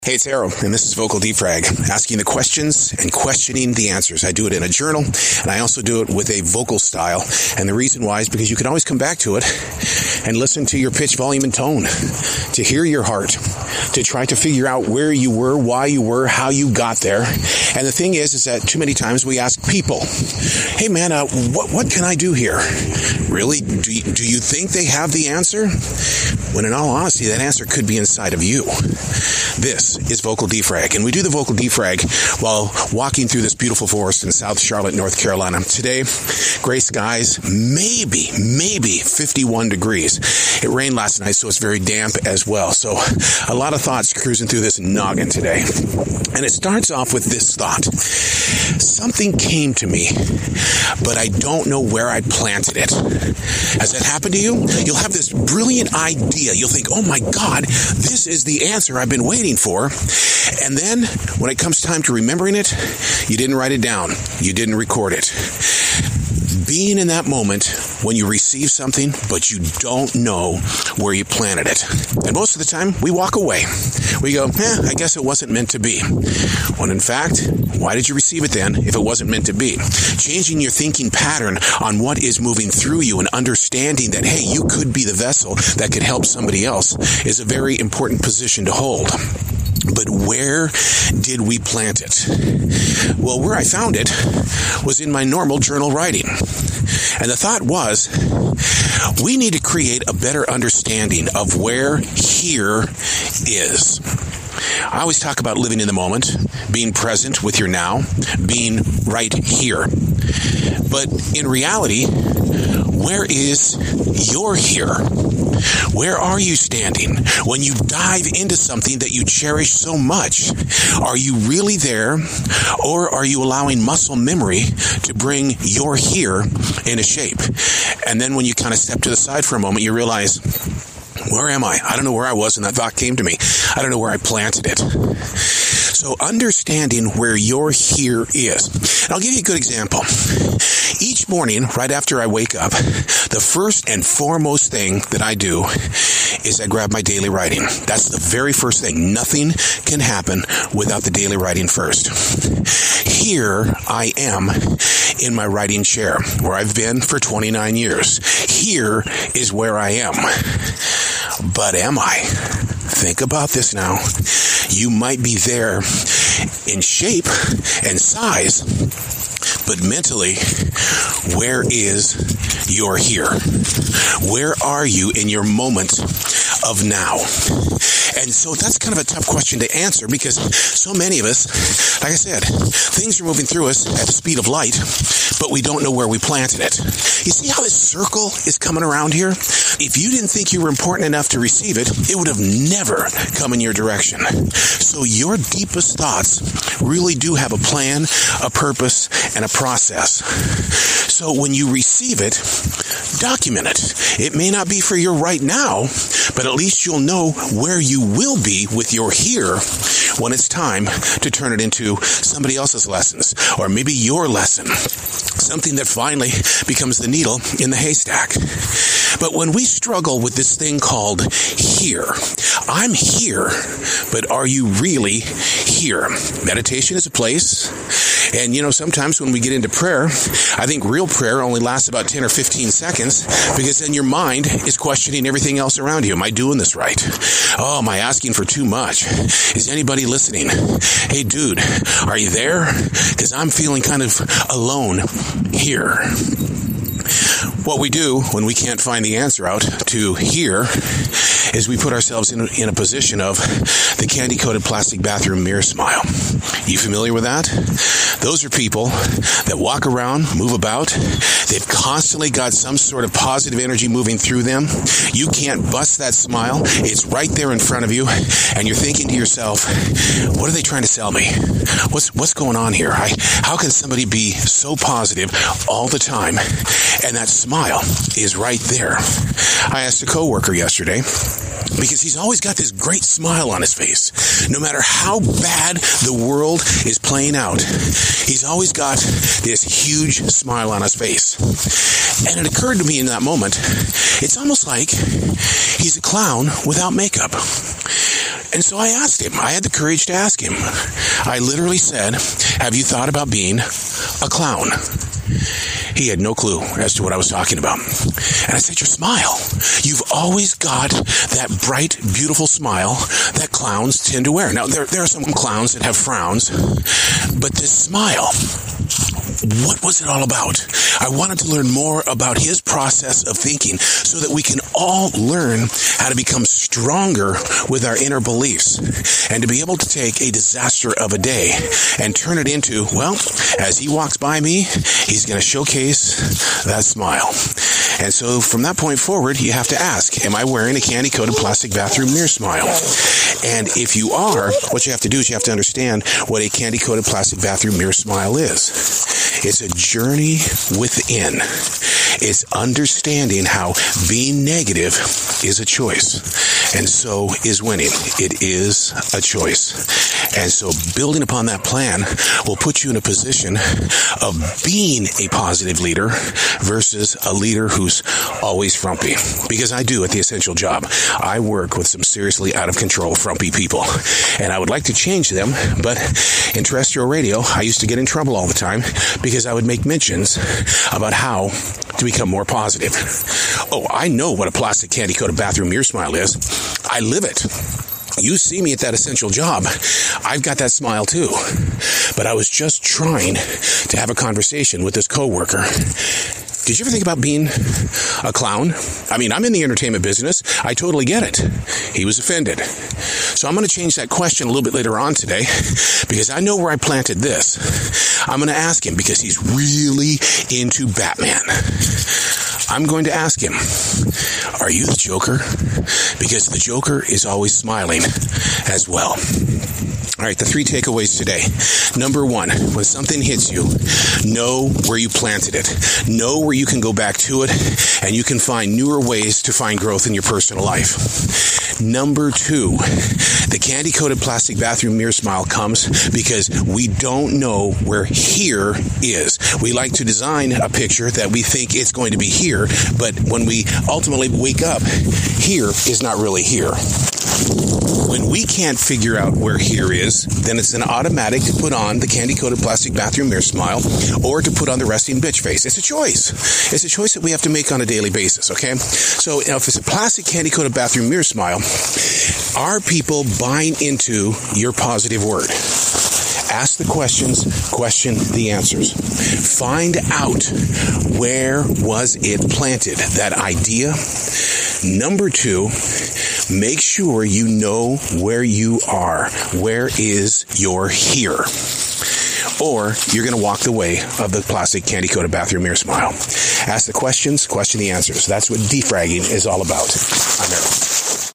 Hey, it's Arrow, and this is Vocal Defrag, asking the questions and questioning the answers. I do it in a journal, and I also do it with a vocal style. And the reason why is because you can always come back to it and listen to your pitch, volume, and tone, to hear your heart, to try to figure out where you were, why you were, how you got there. And the thing is that too many times we ask people, hey man, what can I do here? Really? Do you think they have the answer? When in all honesty, that answer could be inside of you. This is Vocal Defrag, and we do the Vocal Defrag while walking through this beautiful forest in South Charlotte, North Carolina. Today, gray skies, maybe 51 degrees. It rained last night, so it's very damp as well. So a lot of thoughts cruising through this noggin today. And it starts off with this thought. Something came to me, but I don't know where I planted it. Has that happened to you? You'll have this brilliant idea. You'll think, oh my God, this is the answer I've been waiting for. And then when it comes time to remembering it, you didn't write it down. You didn't record it. Being in that moment when you receive something, but you don't know where you planted it. And most of the time, we walk away. We go, I guess it wasn't meant to be. When in fact, why did you receive it then if it wasn't meant to be? Changing your thinking pattern on what is moving through you and understanding that, hey, you could be the vessel that could help somebody else is a very important position to hold. But where did we plant it? Well, where I found it was in my normal journal writing. And the thought was, we need to create a better understanding of where here is. I always talk about living in the moment, being present with your now, being right here. But in reality, where is your here? Where are you standing when you dive into something that you cherish so much? Are you really there, or are you allowing muscle memory to bring your here into shape? And then when you kind of step to the side for a moment, you realize, where am I? I don't know where I was when that thought came to me. I don't know where I planted it. So understanding where your here is. And I'll give you a good example. Each morning, right after I wake up, the first and foremost thing that I do is I grab my daily writing. That's the very first thing. Nothing can happen without the daily writing first. Here I am in my writing chair, where I've been for 29 years. Here is where I am. But am I? Think about this now. You might be there in shape and size, but mentally, where is your here? Where are you in your moment of now? And so that's kind of a tough question to answer, because so many of us, like I said, things are moving through us at the speed of light, but we don't know where we planted it. You see how this circle is coming around here? If you didn't think you were important enough to receive it, it would have never come in your direction. So your deepest thoughts really do have a plan, a purpose, and a process. So when you receive it, document it. It may not be for your right now, but at least you'll know where you will be with your here when it's time to turn it into somebody else's lessons, or maybe your lesson. Something that finally becomes the needle in the haystack. But when we struggle with this thing called here, I'm here, but are you really here? Meditation is a place. And, sometimes when we get into prayer, I think real prayer only lasts about 10 or 15 seconds, because then your mind is questioning everything else around you. Am I doing this right? Oh, am I asking for too much? Is anybody listening? Hey, dude, are you there? Because I'm feeling kind of alone here. What we do when we can't find the answer out to here is we put ourselves in a position of the candy-coated plastic bathroom mirror smile. You familiar with that? Those are people that walk around, move about. They've constantly got some sort of positive energy moving through them. You can't bust that smile. It's right there in front of you, and you're thinking to yourself, what are they trying to sell me? What's going on here? How can somebody be so positive all the time, and that smile is right there? I asked a coworker yesterday, because he's always got this great smile on his face. No matter how bad the world is playing out, he's always got this huge smile on his face. And it occurred to me in that moment, it's almost like he's a clown without makeup. And so I asked him. I had the courage to ask him. I literally said, have you thought about being a clown? He had no clue as to what I was talking about. And I said, your smile. You've always got that bright, beautiful smile that clowns tend to wear. Now, there are some clowns that have frowns, but this smile, what was it all about? I wanted to learn more about his process of thinking so that we can all learn how to become stronger with our inner beliefs and to be able to take a disaster of a day and turn it into, well, as he walks by me, he's going to showcase that smile. And so from that point forward, you have to ask, am I wearing a candy-coated plastic bathroom mirror smile? And if you are, what you have to do is you have to understand what a candy-coated plastic bathroom mirror smile is. It's a journey within. It's understanding how being negative is a choice. And so is winning. It is a choice. And so building upon that plan will put you in a position of being a positive leader versus a leader who's always frumpy. Because I do at the Essential Job. I work with some seriously out of control frumpy people. And I would like to change them, but in terrestrial radio, I used to get in trouble all the time because I would make mentions about how to become more positive. Oh, I know what a plastic candy-coated bathroom mirror smile is. I live it. You see me at that Essential Job. I've got that smile too. But I was just trying to have a conversation with this coworker. Did you ever think about being a clown? I mean, I'm in the entertainment business. I totally get it. He was offended. So I'm going to change that question a little bit later on today because I know where I planted this. I'm going to ask him because he's really into Batman. I'm going to ask him, are you the Joker? Because the Joker is always smiling as well. All right, the 3 takeaways today. Number 1, when something hits you, know where you planted it. Know where you can go back to it, and you can find newer ways to find growth in your personal life. Number 2, the candy-coated plastic bathroom mirror smile comes because we don't know where here is. We like to design a picture that we think it's going to be here, but when we ultimately wake up, here is not really here. When we can't figure out where here is, then it's an automatic to put on the candy-coated plastic bathroom mirror smile or to put on the resting bitch face. It's a choice. It's a choice that we have to make on a daily basis, okay? So if it's a plastic candy-coated bathroom mirror smile, are people buying into your positive word? Ask the questions, question the answers. Find out where was it planted, that idea. Number 2, make sure you know where you are. Where is your here? Or you're going to walk the way of the plastic candy-coated bathroom mirror smile. Ask the questions, question the answers. That's what defragging is all about. I'm Errol.